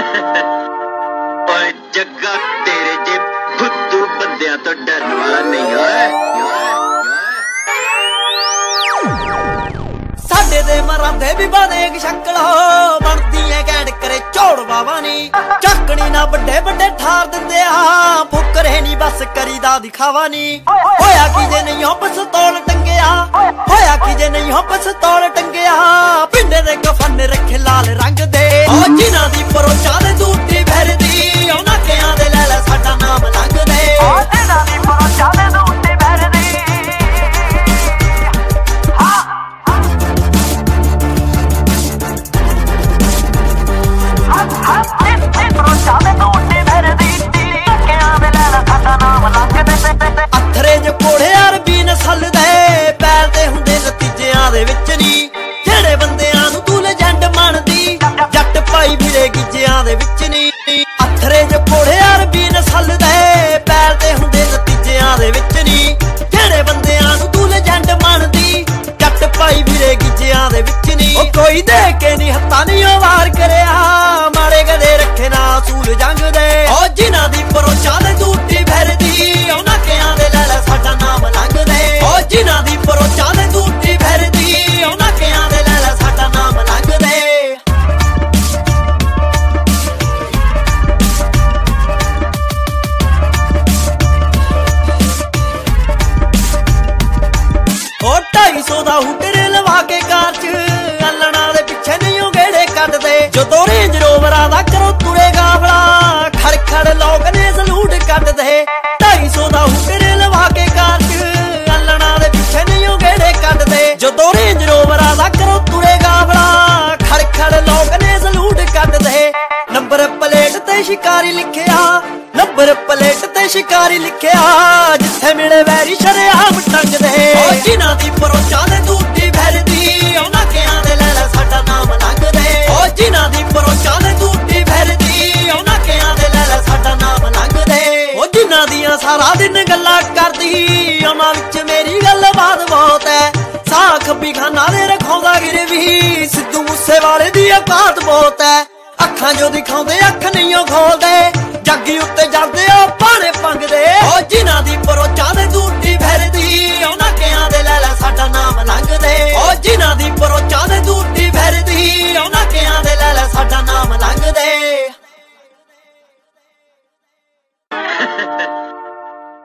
ਓਏ ਜੱਗਾ ਤੇਰੇ ਜੇ ਫੁੱਦੂ ਬੰਦਿਆਂ ਤੋਂ ਡਰਨ ਵਾਲਾ ਨਹੀਂ ਓਏ। ਸਾਡੇ ਦੇ ਮਰਾਂਦੇ ਵੀ ਬਾਦੇਗ ਸ਼ਕਲੋ ਬਣਦੀ ਐ ਗੈਂਡ ਕਰੇ ਝੋੜ ਬਾਵਾ ਨੀ ਚੱਕਣੀ ਨਾ ਵੱਡੇ ਵੱਡੇ ਠਾਰ ਦਿੰਦੇ ਆ ਫੁਕਰੇ ਨੀ ਬਸ ਕਰੀਦਾ ਦਿਖਾਵਾ ਨੀ ਹੋਇਆ ਕੀ ਜੇ ਨਹੀਂ ਹੋ ਪਿਸਤੌਲ ਟੰਗਿਆ ਹੋਇਆ ਕੀ ਜੇ ਨਹੀਂ ਹੋ ਪਿਸਤੌਲ ਟੰਗਿਆ ਪਿੰਡੇ ਦੇ ਕਫਨ ਰੱਖੇ ਲਾਲ ਰੰਗ ਦੇ ਓ ਜਿਨ੍ਹਾਂ ਦੀ ਪਰੋਚਾ ਦੇ ਦੂਤੀ ਭਰਦੀ ਉਹਨਾਂ ਕਿਆਂ ਦੇ ਲੈ ਲੈ ਸਾਡਾ ਨਾਮ ਲੰਘਦੇ ਓ ਜਿਨ੍ਹਾਂ ਦੀ ਪਰੋਚਾ ਦੇ ਦੂਤੀ ਭਰਦੀ ਅਥਰੇ ਜੋ ਕੋੜੇ ਅਰਬੀ ਨਸਲ ਦੇ ਪੈਲਦੇ ਹੁੰਦੇ ਨਤੀਜਿਆਂ ਦੇ ਵਿੱਚ ਨੀ ਜਿਹੜੇ ਬੰਦਿਆਂ ਨੂੰ ਤੂੰ ਲੈਜੈਂਡ ਮੰਨਦੀ ਜੱਟ ਪਾਈ ਫਿਰੇ ਗਿੱਜਿਆਂ ਦੇ ਵਿੱਚ ਨੀ ਅਥਰੇ ਜੋ ਕੋੜੇ ਅਰਬੀ ਨਸਲ ਦੇ ਪੈਲਦੇ ਹੁੰਦੇ ਨਤੀਜਿਆਂ ਦੇ ਵਿੱਚ ਨੀ ਜਿਹੜੇ ਬੰਦਿਆਂ ਨੂੰ ਤੂੰ ਲੈਜੈਂਡ ਮੰਨਦੀ ਜੱਟ ਪਾਈ ਫਿਰੇ ਗਿੱਜਿਆਂ ਦੇ ਵਿੱਚ ਨੀ ਉਹ ਕੋਈ ਦੇ ਕੇ ਨੀ ਹੱਥਾਂ ਨੀ ਵਾਰ ਕਰਿਆ ਮਾੜੇ ਗਦੇ ਰੱਖੇ ਨਾ ਅਸੂਲ ਜੰਗ ਦੇ ਓ ਜਿਨ੍ਹਾਂ ਦੀ ਪਰੋਚਾ ਦੇ ਦੂਤੀ ਭਰਦੀ ਉਹਨਾਂ ਕਿਆਂ ਦੇ ਲੈ ਲੈ ਸਾਡਾ ਨਾਮ ਲੰਘਦੇ ਓ ਜਿਨ੍ਹਾਂ ਦੀ ਪਰੋਚਾ ਦੇ ਦੂਤੀ ਭਰਦੀ ਉਹਨਾਂ ਕਿਆਂ ਦੇ ਲੈ ਲੈ ਸਾਡਾ ਨਾਮ ਲੰਘਦੇ ਓ 250 ਦਾ ਹੁਟਰ ਲਵਾ ਕੇ ਕਾਰ ਚ ਅਲਣਾ ਦੇ ਪਿੱਛੇ ਨਹੀਂ ਉਹ ਗੇੜੇ ਕੱਢਦੇ ਜਦੋਂ ਰੇਂਜ ਰੋਵਰਾਂ ਦਾ ਕਰੋ ਤੁਰੇ ਗਾਵਲਾ ਖੜ ਖੜ ਲੋਕ ਨੇ ਸਲੂਟ ਕੱਢਦੇ 250 ਦਾ ਹੁਟਰ ਲਵਾ ਕੇ ਕਾਰ ਚ ਅਲਣਾ ਦੇ ਪਿੱਛੇ ਨਹੀਂ ਉਹ ਗੇੜੇ ਕੱਢਦੇ ਜਦੋਂ ਰੇਂਜ ਰੋਵਰਾਂ ਦਾ ਕਰੋ ਤੁਰੇ ਗਾਵਲਾ ਖੜ ਖੜ ਲੋਕ ਨੇ ਸਲੂਟ ਕੱਢਦੇ ਨੰਬਰ ਪਲੇਟ ਤੇ ਸ਼ਿਕਾਰੀ ਲਿਖਿਆ ਨੰਬਰ ਪਲੇਟ ਤੇ ਸ਼ਿਕਾਰੀ ਲਿਖਿਆ ਜਿੱਥੇ ਮਿਲੇ ਵੈਰੀ ਸ਼ਰੇਆਮ ਟੰਗਦੇ ਓ ਜਿਨ੍ਹਾਂ ਦੀ ਪਰੋਚਾ ਦੇ ਦੂਤੀ ਭਰਦੀ ਉਹਨਾਂ ਕਿਆਂ ਦੇ ਲੈ ਲੈ ਸਾਡਾ ਨਾਮ ਲੰਘਦੇ ਓ ਜਿਨ੍ਹਾਂ ਦੀ ਪਰੋਚਾ ਦੇ ਦੂਤੀ ਭਰਦੀ ਉਹਨਾਂ ਕਿਆਂ ਦੇ ਲੈ ਲੈ ਸਾਡਾ ਨਾਮ ਲੰਘਦੇ ਓ ਜਿਨ੍ਹਾਂ ਦੀਆਂ ਸਾਰਾ ਦਿਨ ਗੱਲਾਂ ਕਰਦੀ ਉਹਨਾਂ ਵਿੱਚ ਮੇਰੀ ਗੱਲਬਾਤ ਬਹੁਤ ਐ ਸਾਖ ਬਿਖਾਨਾ ਦੇ ਰਖਾਉਂਦਾ ਗਿਰਵੀ ਸਿੱਧੂ ਮੂਸੇਵਾਲੇ ਦੀ ਔਕਾਤ ਬਹੁਤ ਐ ਅੱਖਾਂ ਜੋ ਦਿਖਾਉਂਦੇ ਅੱਖ ਨਹੀਂ ਉਹ ਖੋਲਦੇ ਜੱਗੀ ਉੱਤੇ ਜਾਂਦੇ ਉਹ ਪਾਣੇ ਪੰਗਦੇ ਓ ਜਿਨ੍ਹਾਂ ਦੀ ਪਰੋਚਾ